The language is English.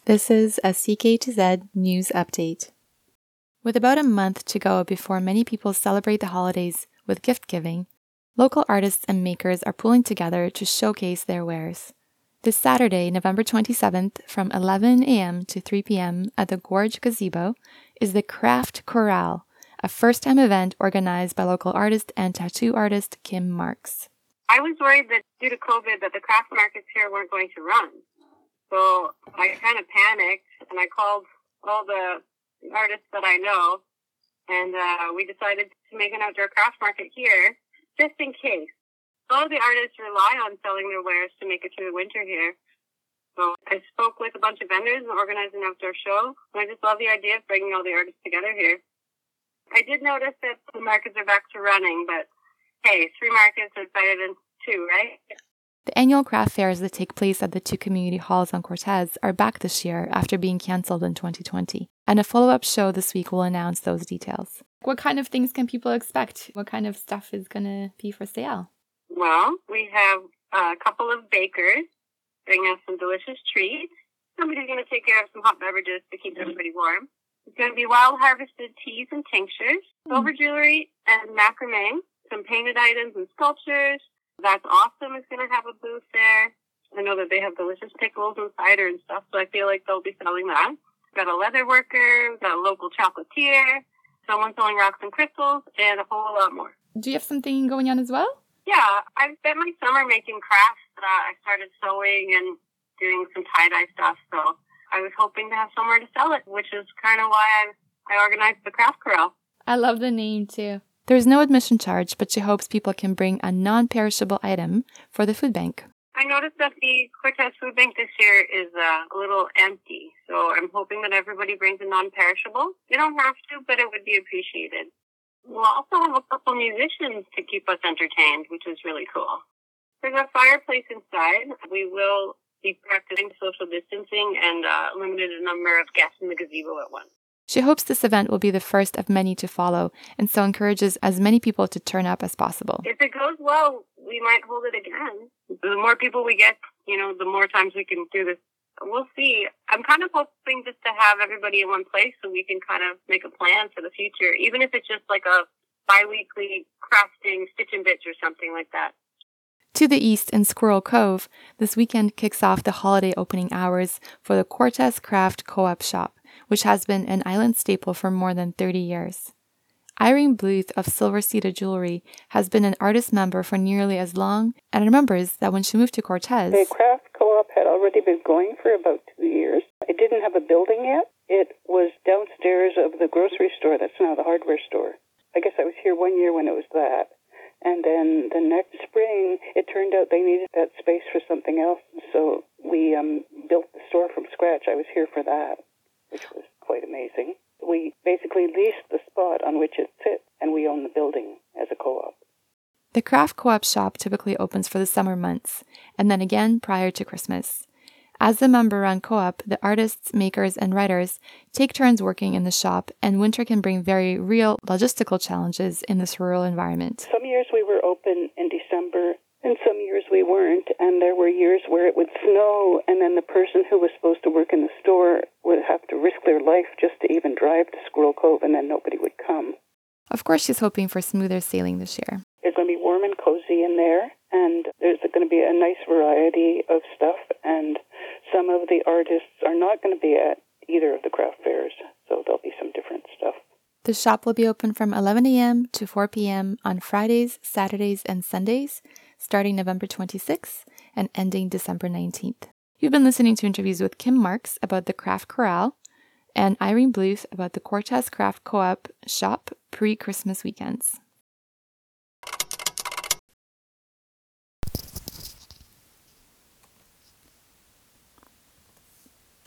This is a CK2Z news update. With about a month to go before many people celebrate the holidays with gift giving, local artists and makers are pulling together to showcase their wares. This Saturday, November 27th, from 11 a.m. to 3 p.m. at the Gorge Gazebo is the Craft Chorale, a first-time event organized by local artist and tattoo artist Kim Marks. I was worried that due to COVID that the craft markets here weren't going to run. So I kind of panicked and I called all the artists that I know and we decided to make an outdoor craft market here just in case. A lot of the artists rely on selling their wares to make it through the winter here. So I spoke with a bunch of vendors and organized an outdoor show. And I just love the idea of bringing all the artists together here. I did notice that the markets are back to running, but hey, 3 markets are better than 2, right? The annual craft fairs that take place at the 2 community halls on Cortez are back this year after being cancelled in 2020. And a follow-up show this week will announce those details. What kind of things can people expect? What kind of stuff is going to be for sale? Well, we have a couple of bakers bringing us some delicious treats. Somebody's going to take care of some hot beverages to keep everybody warm. It's going to be wild harvested teas and tinctures, silver jewelry and macrame, some painted items and sculptures. That's Awesome is going to have a booth there. I know that they have delicious pickles and cider and stuff, so I feel like they'll be selling that. We've got a leather worker, we've got a local chocolatier, someone selling rocks and crystals, and a whole lot more. Do you have something going on as well? Yeah, I've spent my summer making crafts. I started sewing and doing some tie-dye stuff, so I was hoping to have somewhere to sell it, which is kind of why I organized the Craft Chorale. I love the name, too. There's no admission charge, but she hopes people can bring a non-perishable item for the food bank. I noticed that the Cortez Food Bank this year is a little empty, so I'm hoping that everybody brings a non-perishable. You don't have to, but it would be appreciated. We'll also have a couple musicians to keep us entertained, which is really cool. There's a fireplace inside. We will be practicing social distancing and limited a number of guests in the gazebo at once. She hopes this event will be the first of many to follow, and so encourages as many people to turn up as possible. If it goes well, we might hold it again. The more people we get, the more times we can do this. We'll see. I'm kind of hoping just to have everybody in one place so we can kind of make a plan for the future, even if it's just like a bi-weekly crafting stitch and bitch or something like that. To the east in Squirrel Cove, this weekend kicks off the holiday opening hours for the Cortez Craft Co-op Shop, which has been an island staple for more than 30 years. Irene Bluth of Silver Cedar Jewelry has been an artist member for nearly as long and remembers that when she moved to Cortez, the craft co-op had already been going for about 2 years. It didn't have a building yet. It was downstairs of the grocery store that's now the hardware store. I guess I was here 1 year when it was that. And then the next spring, it turned out they needed that space for something else. So we built the store from scratch. I was here for that, which was quite amazing. We basically leased the spot on which it sits, and we own the building as a co-op. The craft co-op shop typically opens for the summer months, and then again prior to Christmas. As the member-run co-op, the artists, makers, and writers take turns working in the shop, and winter can bring very real logistical challenges in this rural environment. Some years we were open in December, and some years we weren't, and there were years where it would snow, and then the person who was supposed to work in the store would have to risk their life just to even drive to Squirrel Cove, and then nobody would come. Of course, she's hoping for smoother sailing this year. It's going to be warm and cozy in there, and there's going to be a nice variety of stuff, and some of the artists are not going to be at either of the craft fairs, so there'll be some different stuff. The shop will be open from 11 a.m. to 4 p.m. on Fridays, Saturdays, and Sundays, starting November 26th and ending December 19th. You've been listening to interviews with Kim Marks about the Craft Chorale and Irene Bluth about the Cortez Craft Co-op Shop pre-Christmas weekends.